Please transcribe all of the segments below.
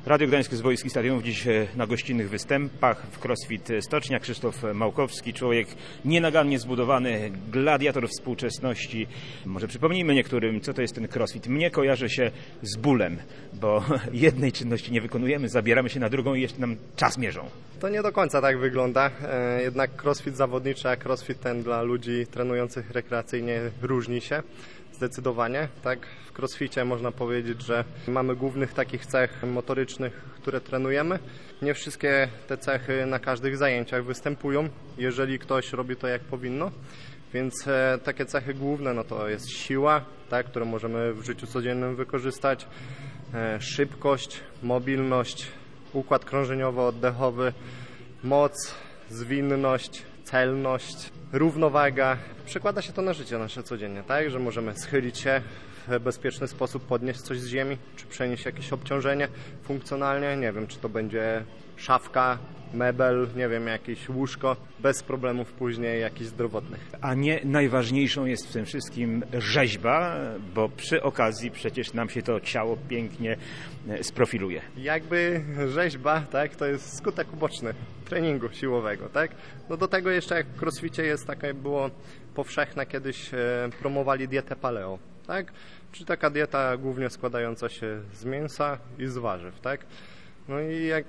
Radio Gdańsk z boiskich stadionów dziś na gościnnych występach w CrossFit Stocznia. Krzysztof Małkowski, człowiek nienagannie zbudowany, gladiator współczesności. Może przypomnijmy niektórym, co to jest ten CrossFit. Mnie kojarzy się z bólem, bo jednej czynności nie wykonujemy, zabieramy się na drugą i jeszcze nam czas mierzą. To nie do końca tak wygląda. Jednak CrossFit zawodniczy, a CrossFit ten dla ludzi trenujących rekreacyjnie różni się. Zdecydowanie, tak. W crossficie można powiedzieć, że mamy głównych takich cech motorycznych, które trenujemy. Nie wszystkie te cechy na każdych zajęciach występują, jeżeli ktoś robi to jak powinno. Więc takie cechy główne no to jest siła, tak, którą możemy w życiu codziennym wykorzystać, szybkość, mobilność, układ krążeniowo-oddechowy, moc, zwinność, celność, równowaga. Przekłada się to na życie nasze codziennie, tak? Że możemy schylić się w bezpieczny sposób, podnieść coś z ziemi, czy przenieść jakieś obciążenie funkcjonalnie. Nie wiem, czy to będzie szafka, mebel, nie wiem, jakieś łóżko, bez problemów później jakichś zdrowotnych. A nie najważniejszą jest w tym wszystkim rzeźba, bo przy okazji przecież nam się to ciało pięknie sprofiluje. Jakby rzeźba, tak, to jest skutek uboczny treningu siłowego, tak? No do tego jeszcze jak w crossficie jest takie, było powszechne kiedyś, promowali dietę paleo, tak? Czyli taka dieta głównie składająca się z mięsa i z warzyw, tak? No i jak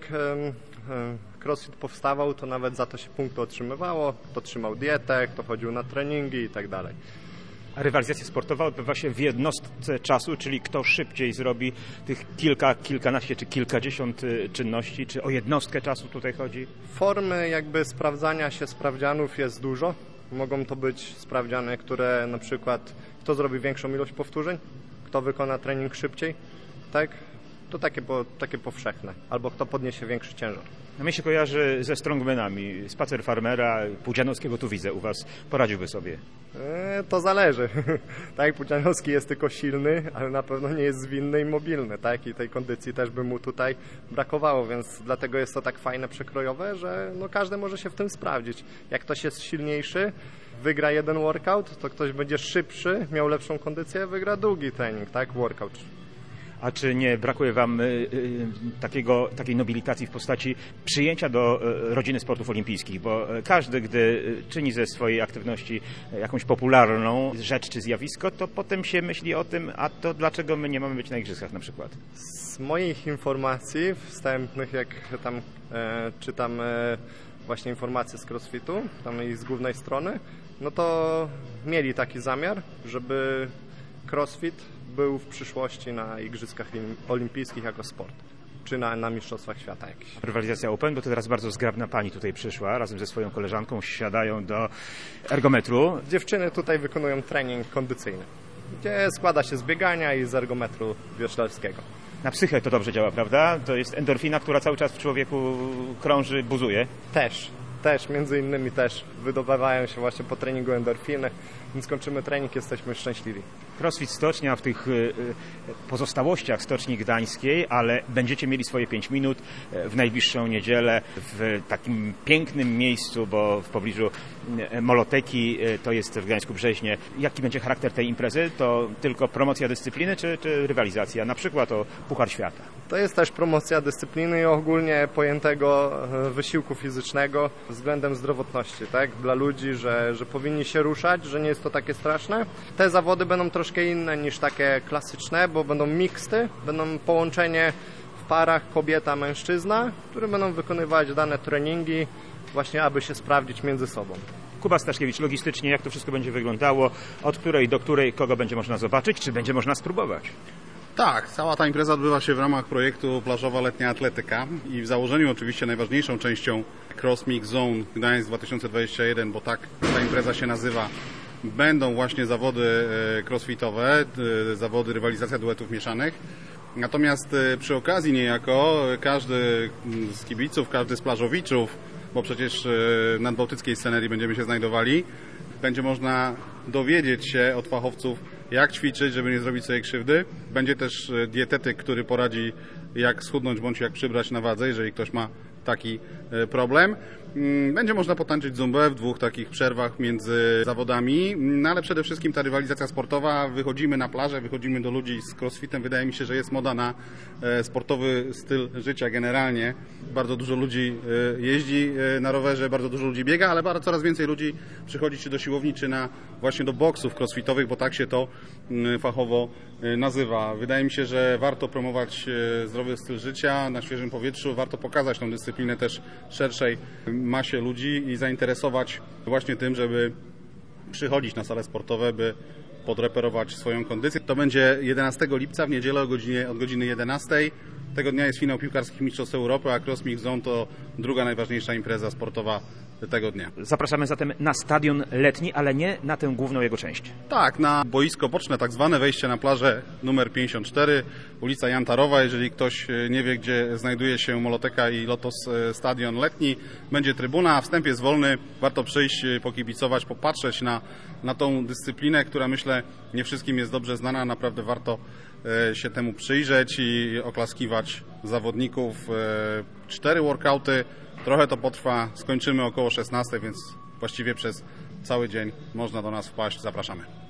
CrossFit powstawał, to nawet za to się punkty otrzymywało, kto trzymał dietę, kto chodził na treningi i tak dalej. A rywalizacja sportowa odbywa się w jednostce czasu, czyli kto szybciej zrobi tych kilkanaście czy kilkadziesiąt czynności, czy o jednostkę czasu tutaj chodzi? Formy jakby sprawdzania się sprawdzianów jest dużo. Mogą to być sprawdziany, które na przykład kto zrobi większą ilość powtórzeń, kto wykona trening szybciej, tak? To takie powszechne. Albo kto podniesie większy ciężar. A mnie się kojarzy ze strongmanami. Spacer farmera, Pudzianowskiego tu widzę u Was. Poradziłby sobie? To zależy. Tak, Pudzianowski jest tylko silny, ale na pewno nie jest zwinny i mobilny. Tak? I tej kondycji też by mu tutaj brakowało, więc dlatego jest to tak fajne, przekrojowe, że no każdy może się w tym sprawdzić. Jak ktoś jest silniejszy, wygra jeden workout, to ktoś będzie szybszy, miał lepszą kondycję, wygra drugi trening, tak, workout. A czy nie brakuje Wam takiej nobilitacji w postaci przyjęcia do rodziny sportów olimpijskich? Bo każdy, gdy czyni ze swojej aktywności jakąś popularną rzecz czy zjawisko, to potem się myśli o tym, a to dlaczego my nie mamy być na igrzyskach na przykład? Z moich informacji wstępnych, jak tam czytam właśnie informacje z CrossFitu, tam i z głównej strony, no to mieli taki zamiar, żeby CrossFit był w przyszłości na Igrzyskach Olimpijskich jako sport, czy na Mistrzostwach Świata jakichś. Rywalizacja Open, bo to teraz bardzo zgrabna pani tutaj przyszła, razem ze swoją koleżanką siadają do ergometru. Dziewczyny tutaj wykonują trening kondycyjny, gdzie składa się z biegania i z ergometru wioślarskiego. Na psychę to dobrze działa, prawda? To jest endorfina, która cały czas w człowieku krąży, buzuje. Też, między innymi też wydobywają się właśnie po treningu endorfiny, więc kończymy trening, jesteśmy szczęśliwi. CrossFit Stocznia w tych pozostałościach Stoczni Gdańskiej, ale będziecie mieli swoje 5 minut w najbliższą niedzielę w takim pięknym miejscu, bo w pobliżu Moloteki, to jest w Gdańsku-Brzeźnie. Jaki będzie charakter tej imprezy? To tylko promocja dyscypliny czy rywalizacja? Na przykład o Puchar Świata. To jest też promocja dyscypliny i ogólnie pojętego wysiłku fizycznego względem zdrowotności, tak? Dla ludzi, że powinni się ruszać, że nie jest to takie straszne. Te zawody będą troszkę inne niż takie klasyczne, bo będą miksty, będą połączenie w parach kobieta-mężczyzna, które będą wykonywać dane treningi właśnie, aby się sprawdzić między sobą. Kuba Staszkiewicz, logistycznie jak to wszystko będzie wyglądało, od której do której, kogo będzie można zobaczyć, czy będzie można spróbować? Tak, cała ta impreza odbywa się w ramach projektu Plażowa Letnia Atletyka i w założeniu oczywiście najważniejszą częścią Cross Mix Zone Gdańsk 2021, bo tak ta impreza się nazywa, będą właśnie zawody crossfitowe, zawody rywalizacja duetów mieszanych. Natomiast przy okazji niejako każdy z kibiców, każdy z plażowiczów, bo przecież w nadbałtyckiej scenerii będziemy się znajdowali, będzie można dowiedzieć się od fachowców, jak ćwiczyć, żeby nie zrobić sobie krzywdy. Będzie też dietetyk, który poradzi, jak schudnąć bądź jak przybrać na wadze, jeżeli ktoś ma taki problem. Będzie można potańczyć zumbę w 2 takich przerwach między zawodami, no ale przede wszystkim ta rywalizacja sportowa, wychodzimy na plażę, wychodzimy do ludzi z crossfitem, wydaje mi się, że jest moda na sportowy styl życia generalnie. Bardzo dużo ludzi jeździ na rowerze, bardzo dużo ludzi biega, ale coraz więcej ludzi przychodzi czy do siłowni, czy właśnie do boksów crossfitowych, bo tak się to fachowo nazywa. Wydaje mi się, że warto promować zdrowy styl życia na świeżym powietrzu, warto pokazać tą dyscyplinę też szerszej masie ludzi i zainteresować właśnie tym, żeby przychodzić na sale sportowe, by podreperować swoją kondycję. To będzie 11 lipca w niedzielę od godziny 11. Tego dnia jest finał piłkarskich Mistrzostw Europy, a Cross Mix Zone to druga najważniejsza impreza sportowa tego dnia. Zapraszamy zatem na stadion letni, ale nie na tę główną jego część. Tak, na boisko boczne, tak zwane wejście na plażę numer 54, ulica Jantarowa. Jeżeli ktoś nie wie, gdzie znajduje się Moloteka i Lotos stadion letni, będzie trybuna, wstęp jest wolny, warto przyjść, pokibicować, popatrzeć na tą dyscyplinę, która myślę nie wszystkim jest dobrze znana, naprawdę warto się temu przyjrzeć i oklaskiwać zawodników. 4 workouty, trochę to potrwa, skończymy około 16, więc właściwie przez cały dzień można do nas wpaść. Zapraszamy.